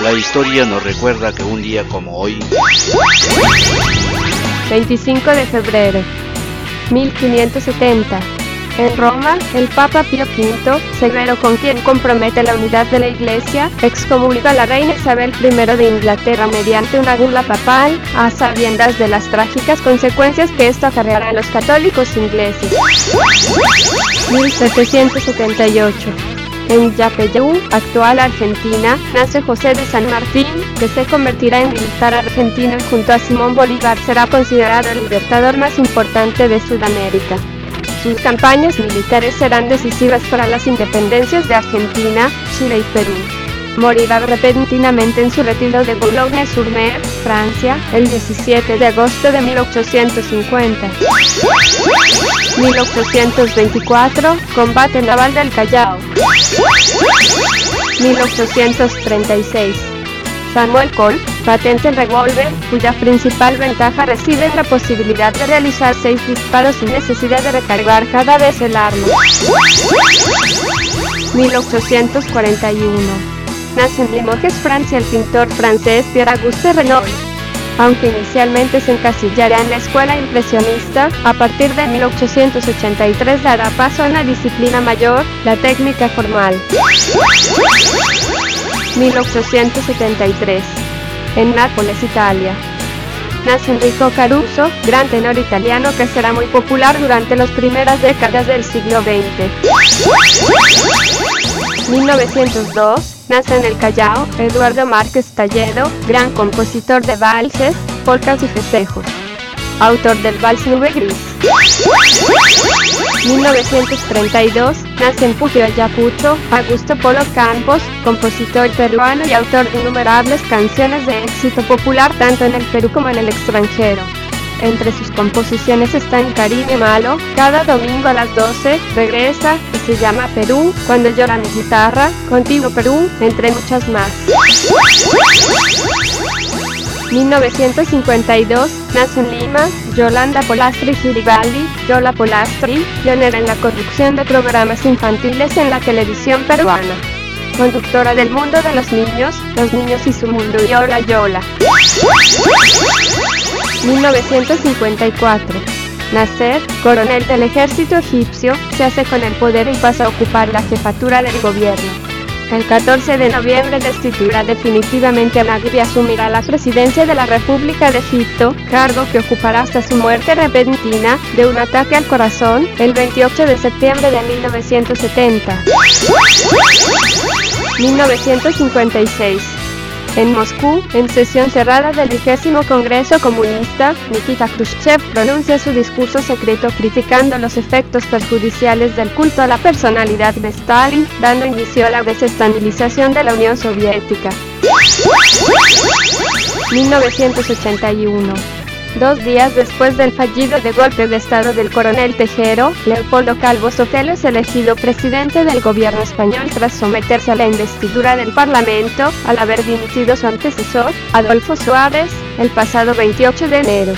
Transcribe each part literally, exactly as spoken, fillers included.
La historia nos recuerda que un día como hoy, veinticinco de febrero, mil quinientos setenta, en Roma, el Papa Pío quinto, severo con quien compromete la unidad de la Iglesia, excomulga a la reina Isabel primero de Inglaterra mediante una bula papal, a sabiendas de las trágicas consecuencias que esto acarreará a los católicos ingleses. mil setecientos setenta y ocho. En Yapeyú, actual Argentina, nace José de San Martín, que se convertirá en militar argentino y junto a Simón Bolívar será considerado el libertador más importante de Sudamérica. Sus campañas militares serán decisivas para las independencias de Argentina, Chile y Perú. Morirá repentinamente en su retiro de Boulogne-sur-Mer, Francia, el diecisiete de agosto de mil ochocientos cincuenta. mil ochocientos veinticuatro, combate naval del Callao. mil ochocientos treinta y seis. Samuel Colt patenta el revólver, cuya principal ventaja reside en la posibilidad de realizar seis disparos sin necesidad de recargar cada vez el arma. mil ochocientos cuarenta y uno. Nace en Limoges, Francia, el pintor francés Pierre-Auguste Renoir. Aunque inicialmente se encasillaría en la escuela impresionista, a partir de mil ochocientos ochenta y tres dará paso a una disciplina mayor, la técnica formal. mil ochocientos setenta y tres. En Nápoles, Italia. Nace Enrico Caruso, gran tenor italiano que será muy popular durante las primeras décadas del siglo veinte. mil novecientos dos. Nace en el Callao Eduardo Márquez Talledo, gran compositor de valses, polcas y festejos. Autor del Vals Nube Gris. mil novecientos treinta y dos. Nace en Puquio, Ayacucho, Augusto Polo Campos, compositor peruano y autor de innumerables canciones de éxito popular tanto en el Perú como en el extranjero. Entre sus composiciones están Cariño Malo, Cada domingo a las doce, Regresa, y se llama Perú, Cuando llora mi guitarra, Contigo Perú, entre muchas más. mil novecientos cincuenta y dos. Nace en Lima, Yolanda Polastri Giribaldi, Yola Polastri, pionera en la conducción de programas infantiles en la televisión peruana. Conductora del Mundo de los Niños, Los Niños y su Mundo, Yola Yola. mil novecientos cincuenta y cuatro. Nasser, coronel del ejército egipcio, se hace con el poder y pasa a ocupar la jefatura del gobierno. El catorce de noviembre destituirá definitivamente a Nasser y asumirá la presidencia de la República de Egipto, cargo que ocupará hasta su muerte repentina de un ataque al corazón el veintiocho de septiembre de mil novecientos setenta. mil novecientos cincuenta y seis. En Moscú, en sesión cerrada del vigésimo Congreso Comunista, Nikita Khrushchev pronuncia su discurso secreto criticando los efectos perjudiciales del culto a la personalidad de Stalin, dando inicio a la desestabilización de la Unión Soviética. mil novecientos ochenta y uno. Dos días después del fallido de golpe de estado del coronel Tejero, Leopoldo Calvo Sotelo es elegido presidente del gobierno español tras someterse a la investidura del Parlamento, al haber dimitido su antecesor, Adolfo Suárez, el pasado veintiocho de enero.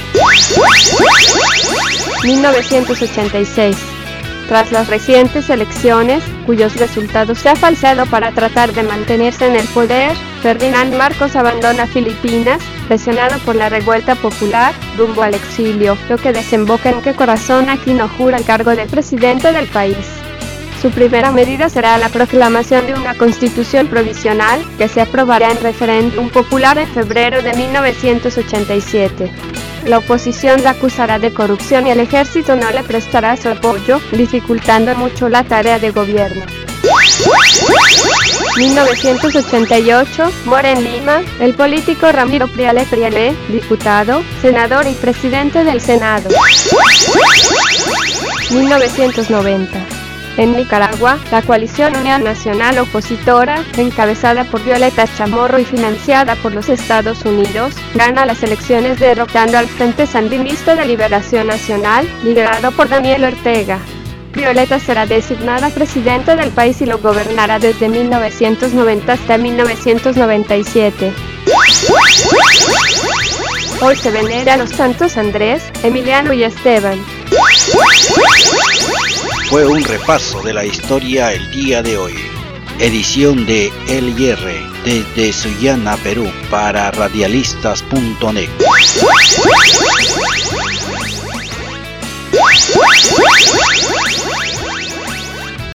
mil novecientos ochenta y seis. Tras las recientes elecciones, cuyos resultados se ha falseado para tratar de mantenerse en el poder, Ferdinand Marcos abandona Filipinas, presionado por la revuelta popular, rumbo al exilio, lo que desemboca en que Corazón Aquino jura el cargo de presidente del país. Su primera medida será la proclamación de una constitución provisional, que se aprobará en referéndum popular en febrero de mil novecientos ochenta y siete. La oposición la acusará de corrupción y el ejército no le prestará su apoyo, dificultando mucho la tarea de gobierno. mil novecientos ochenta y ocho, muere en Lima, el político Ramiro Priale Priale, diputado, senador y presidente del Senado. mil novecientos noventa. En Nicaragua, la coalición Unión Nacional Opositora, encabezada por Violeta Chamorro y financiada por los Estados Unidos, gana las elecciones derrotando al Frente Sandinista de Liberación Nacional, liderado por Daniel Ortega. Violeta será designada presidenta del país y lo gobernará desde mil novecientos noventa hasta mil novecientos noventa y siete. Hoy se venera a los santos Andrés, Emiliano y Esteban. Fue un repaso de la historia el día de hoy. edición de El Hierre, desde Sullana, Perú, para radialistas punto net.